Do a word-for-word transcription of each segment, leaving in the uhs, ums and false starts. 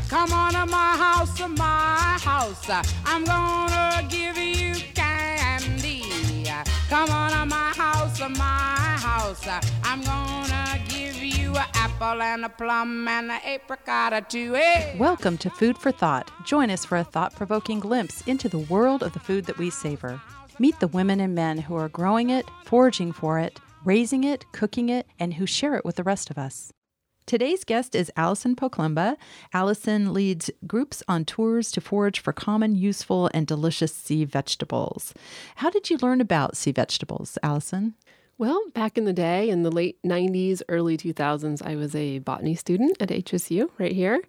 Come on to my house, to my house. I'm gonna give you candy. Come on to my house, to my house. I'm gonna give you an apple and a plum and an apricot or two. Hey. Welcome to Food for Thought. Join us for a thought-provoking glimpse into the world of the food that we savor. Meet the women and men who are growing it, foraging for it, raising it, cooking it, and who share it with the rest of us. Today's guest is Allison Poklemba. Allison leads groups on tours to forage for common, useful, and delicious sea vegetables. How did you learn about sea vegetables, Allison? Well, back in the day, in the late nineties, early two thousands, I was a botany student at H S U right here.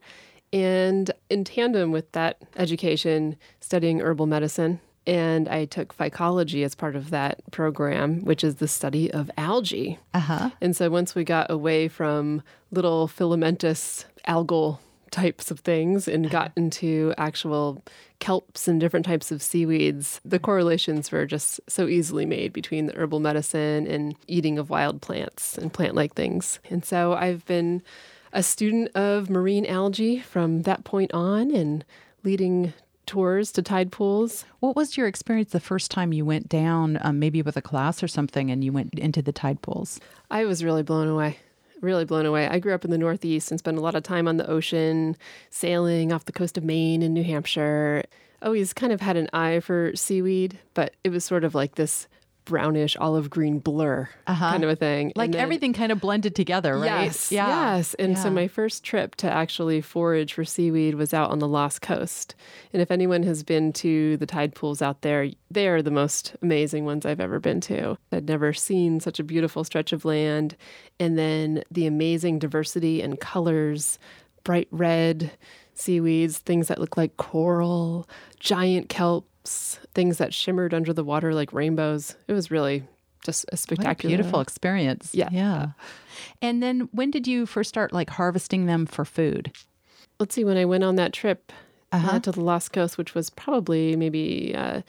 And in tandem with that education, studying herbal medicine, and I took phycology as part of that program, which is the study of algae. Uh-huh. And so once we got away from little filamentous algal types of things and got into actual kelps and different types of seaweeds, the correlations were just so easily made between the herbal medicine and eating of wild plants and plant-like things. And so I've been a student of marine algae from that point on and leading tours to tide pools. What was your experience the first time you went down, um, maybe with a class or something, and you went into the tide pools? I was really blown away. Really blown away. I grew up in the Northeast and spent a lot of time on the ocean, sailing off the coast of Maine and New Hampshire. Always kind of had an eye for seaweed, but it was sort of like this brownish olive green blur uh-huh. kind of a thing. Like then, everything kind of blended together, right? Yes, yeah. yes. And yeah. so my first trip to actually forage for seaweed was out on the Lost Coast. And if anyone has been to the tide pools out there, they are the most amazing ones I've ever been to. I'd never seen such a beautiful stretch of land. And then the amazing diversity and colors, bright red seaweeds, things that look like coral, giant kelp, things that shimmered under the water like rainbows. It was really just a spectacular, what a beautiful experience. Yeah. Yeah. And then when did you first start like harvesting them for food? Let's see, when I went on that trip uh-huh. uh, to the Lost Coast, which was probably maybe uh,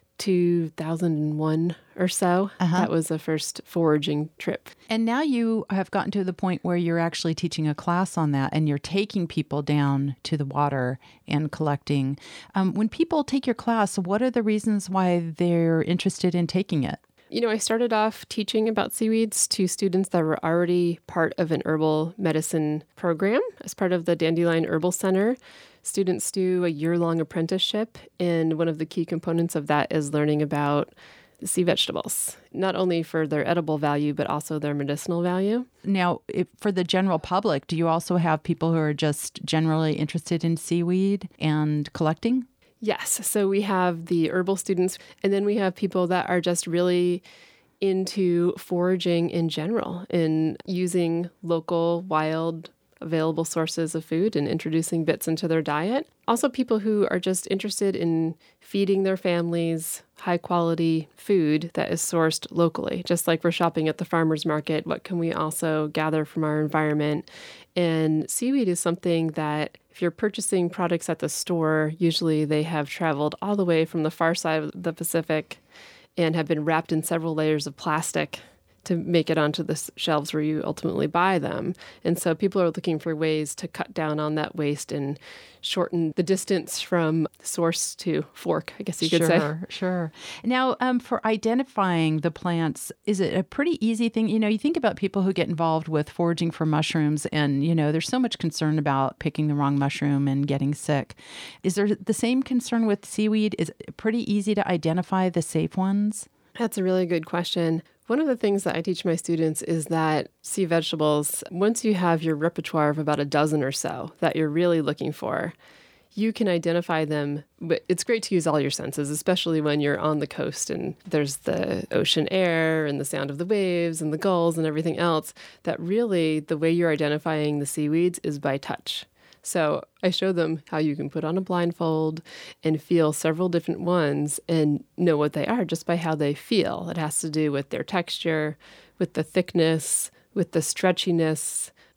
two thousand one or so, uh-huh. that was the first foraging trip. And now you have gotten to the point where you're actually teaching a class on that and you're taking people down to the water and collecting. Um, when people take your class, what are the reasons why they're interested in taking it? You know, I started off teaching about seaweeds to students that were already part of an herbal medicine program as part of the Dandelion Herbal Center. Students do a year-long apprenticeship, and one of the key components of that is learning about sea vegetables, not only for their edible value, but also their medicinal value. Now, if, for the general public, do you also have people who are just generally interested in seaweed and collecting? Yes. So we have the herbal students, and then we have people that are just really into foraging in general and using local, wild, available sources of food and introducing bits into their diet. Also people who are just interested in feeding their families high quality food that is sourced locally. Just like we're shopping at the farmer's market, what can we also gather from our environment? And seaweed is something that if you're purchasing products at the store, usually they have traveled all the way from the far side of the Pacific and have been wrapped in several layers of plastic to make it onto the shelves where you ultimately buy them. And so people are looking for ways to cut down on that waste and shorten the distance from source to fork, I guess you could sure, say. Sure, sure. Now, um, for identifying the plants, is it a pretty easy thing? You know, you think about people who get involved with foraging for mushrooms and, you know, there's so much concern about picking the wrong mushroom and getting sick. Is there the same concern with seaweed? Is it pretty easy to identify the safe ones? That's a really good question. One of the things that I teach my students is that sea vegetables, once you have your repertoire of about a dozen or so that you're really looking for, you can identify them. But it's great to use all your senses, especially when you're on the coast and there's the ocean air and the sound of the waves and the gulls and everything else, that really the way you're identifying the seaweeds is by touch. So I show them how you can put on a blindfold and feel several different ones and know what they are just by how they feel. It has to do with their texture, with the thickness, with the stretchiness,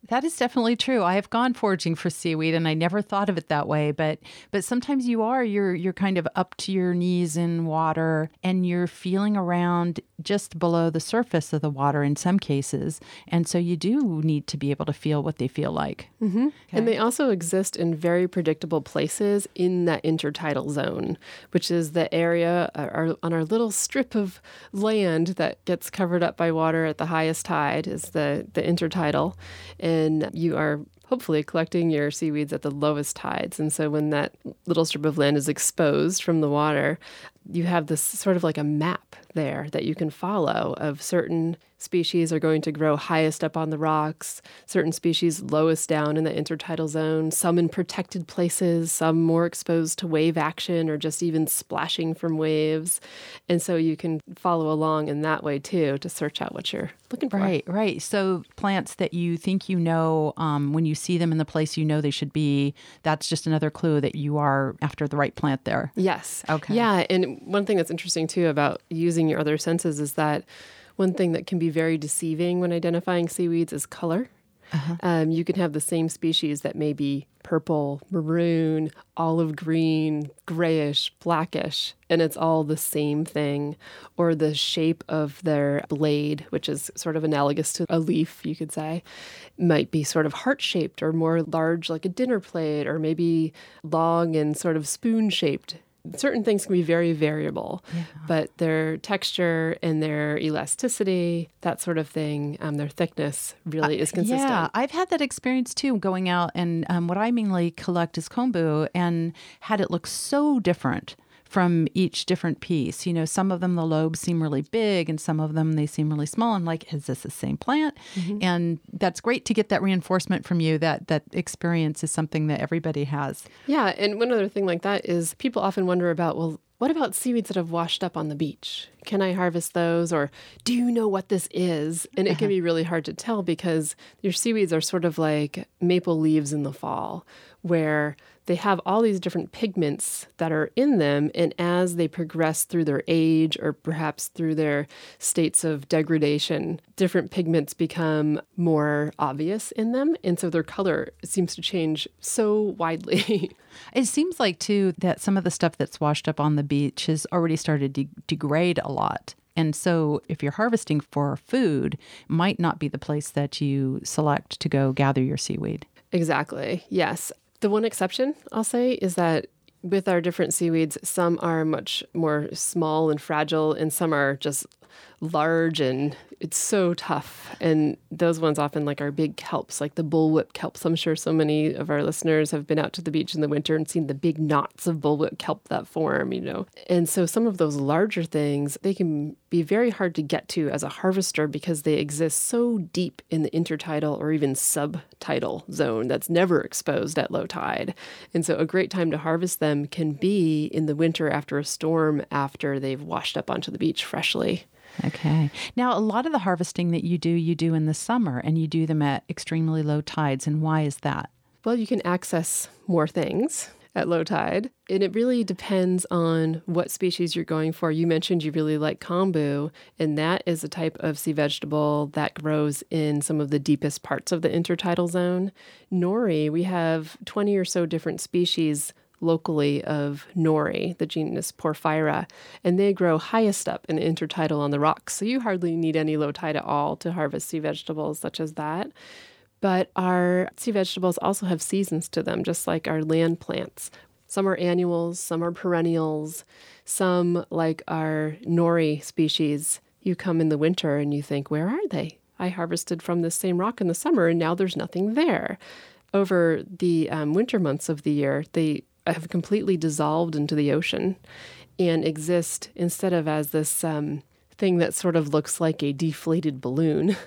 That is definitely true. I have gone foraging for seaweed and I never thought of it that way, but but sometimes you are you're you're kind of up to your knees in water and you're feeling around just below the surface of the water in some cases. And so you do need to be able to feel what they feel like. Mm-hmm. Okay. And they also exist in very predictable places in that intertidal zone, which is the area uh, our, on our little strip of land that gets covered up by water at the highest tide is the, the intertidal. And you are hopefully collecting your seaweeds at the lowest tides. And so when that little strip of land is exposed from the water, you have this sort of like a map there that you can follow of certain species are going to grow highest up on the rocks, certain species lowest down in the intertidal zone, some in protected places, some more exposed to wave action or just even splashing from waves. And so you can follow along in that way too to search out what you're looking for. Right, right. So plants that you think you know, um, when you see them in the place you know they should be, that's just another clue that you are after the right plant there. Yes. Okay. Yeah. And one thing that's interesting too about using your other senses is that one thing that can be very deceiving when identifying seaweeds is color. Uh-huh. Um, you can have the same species that may be purple, maroon, olive green, grayish, blackish, and it's all the same thing. Or the shape of their blade, which is sort of analogous to a leaf, you could say, might be sort of heart-shaped or more large like a dinner plate, or maybe long and sort of spoon-shaped. Certain things can be very variable, yeah. but their texture and their elasticity, that sort of thing, um, their thickness really is consistent. Uh, yeah, I've had that experience too, going out and um, what I mainly collect is kombu, and had it look so different from each different piece. You know, some of them, the lobes seem really big and some of them, they seem really small. I'm like, is this the same plant? Mm-hmm. And that's great to get that reinforcement from you that that experience is something that everybody has. Yeah. And one other thing like that is people often wonder about, well, what about seaweeds that have washed up on the beach? Can I harvest those? Or do you know what this is? And it can be really hard to tell because your seaweeds are sort of like maple leaves in the fall, where they have all these different pigments that are in them. And as they progress through their age or perhaps through their states of degradation, different pigments become more obvious in them. And so their color seems to change so widely. It seems like, too, that some of the stuff that's washed up on the beach has already started to de- degrade a lot. And so if you're harvesting for food, might not be the place that you select to go gather your seaweed. Exactly. Yes. The one exception, I'll say, is that with our different seaweeds, some are much more small and fragile, and some are just large and it's so tough. And those ones often like are big kelps, like the bullwhip kelps. I'm sure so many of our listeners have been out to the beach in the winter and seen the big knots of bullwhip kelp that form, you know. And so some of those larger things, they can be very hard to get to as a harvester because they exist so deep in the intertidal or even subtidal zone that's never exposed at low tide. And so a great time to harvest them can be in the winter after a storm, after they've washed up onto the beach freshly. Okay. Now, a lot of the harvesting that you do, you do in the summer, and you do them at extremely low tides. And why is that? Well, you can access more things at low tide, and it really depends on what species you're going for. You mentioned you really like kombu, and that is a type of sea vegetable that grows in some of the deepest parts of the intertidal zone. Nori, we have twenty or so different species locally of nori, the genus Porphyra, and they grow highest up in the intertidal on the rocks. So you hardly need any low tide at all to harvest sea vegetables such as that. But our sea vegetables also have seasons to them, just like our land plants. Some are annuals, some are perennials, some, like our nori species, you come in the winter and you think, where are they? I harvested from this same rock in the summer and now there's nothing there. Over the um, winter months of the year, they have completely dissolved into the ocean and exist instead of as this um, thing that sort of looks like a deflated balloon,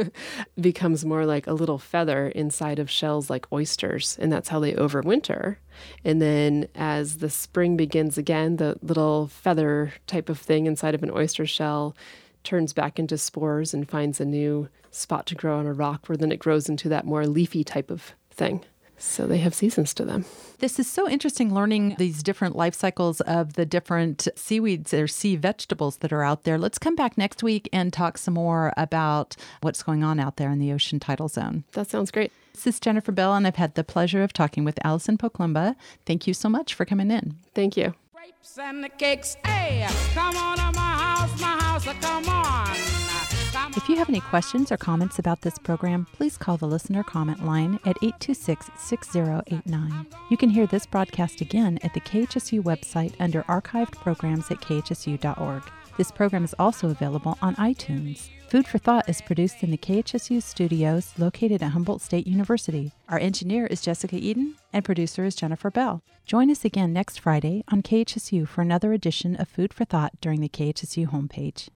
becomes more like a little feather inside of shells like oysters. And that's how they overwinter. And then as the spring begins again, the little feather type of thing inside of an oyster shell turns back into spores and finds a new spot to grow on a rock, where then it grows into that more leafy type of thing. So they have seasons to them. This is so interesting, learning these different life cycles of the different seaweeds or sea vegetables that are out there. Let's come back next week and talk some more about what's going on out there in the ocean tidal zone. That sounds great. This is Jennifer Bell, and I've had the pleasure of talking with Allison Poklemba. Thank you so much for coming in. Thank you. Grapes and the cakes, hey, come on to my house, my house, come on. Come If you have any questions or comments about this program, please call the listener comment line at eight two six, six zero eight nine. You can hear this broadcast again at the K H S U website under archived programs at k h s u dot org. This program is also available on iTunes. Food for Thought is produced in the K H S U studios located at Humboldt State University. Our engineer is Jessica Eden, and producer is Jennifer Bell. Join us again next Friday on K H S U for another edition of Food for Thought during the K H S U homepage.